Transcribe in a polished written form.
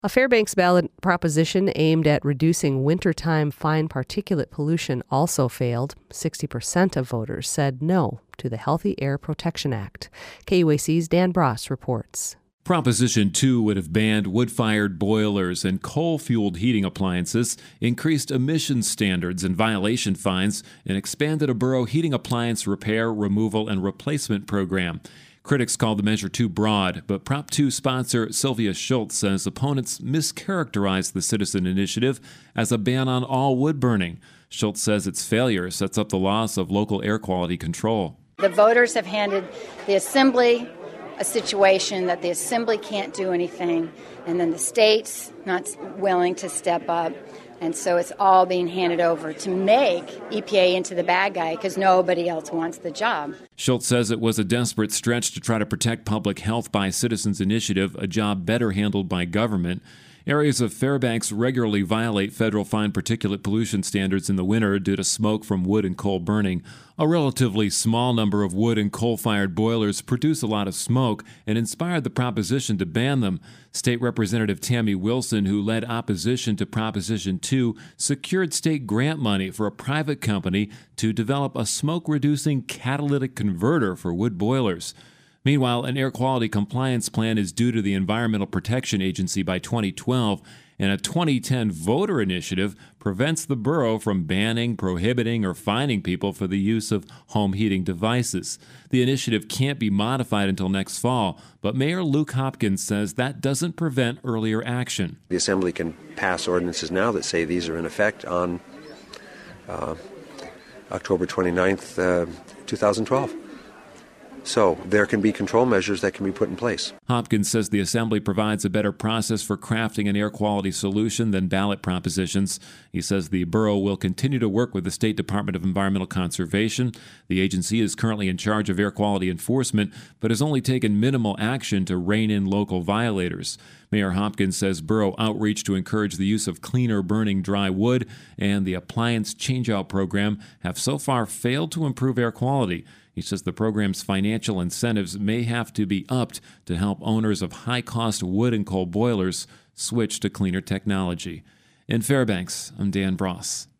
A Fairbanks ballot proposition aimed at reducing wintertime fine particulate pollution also failed. 60% of voters said no to the Healthy Air Protection Act. KUAC's Dan Bross reports. Proposition 2 would have banned wood-fired boilers and coal-fueled heating appliances, increased emissions standards and violation fines, and expanded a borough heating appliance repair, removal, and replacement program. Critics call the measure too broad, but Prop 2 sponsor Sylvia Schultz says opponents mischaracterized the citizen initiative as a ban on all wood burning. Schultz says its failure sets up the loss of local air quality control. The voters have handed the Assembly a situation that the Assembly can't do anything, and then the state's not willing to step up. And so it's all being handed over to make EPA into the bad guy because nobody else wants the job. Schultz says it was a desperate stretch to try to protect public health by citizens' initiative, a job better handled by government. Areas of Fairbanks regularly violate federal fine particulate pollution standards in the winter due to smoke from wood and coal burning. A relatively small number of wood and coal-fired boilers produce a lot of smoke and inspired the proposition to ban them. State Representative Tammy Wilson, who led opposition to Proposition 2, secured state grant money for a private company to develop a smoke-reducing catalytic converter for wood boilers. Meanwhile, an air quality compliance plan is due to the Environmental Protection Agency by 2012, and a 2010 voter initiative prevents the borough from banning, prohibiting, or fining people for the use of home heating devices. The initiative can't be modified until next fall, but Mayor Luke Hopkins says that doesn't prevent earlier action. The Assembly can pass ordinances now that say these are in effect on October 29th, 2012. So there can be control measures that can be put in place. Hopkins says the Assembly provides a better process for crafting an air quality solution than ballot propositions. He says the borough will continue to work with the State Department of Environmental Conservation. The agency is currently in charge of air quality enforcement, but has only taken minimal action to rein in local violators. Mayor Hopkins says borough outreach to encourage the use of cleaner burning dry wood and the appliance changeout program have so far failed to improve air quality. He says the program's financial incentives may have to be upped to help owners of high-cost wood and coal boilers switch to cleaner technology. In Fairbanks, I'm Dan Bross.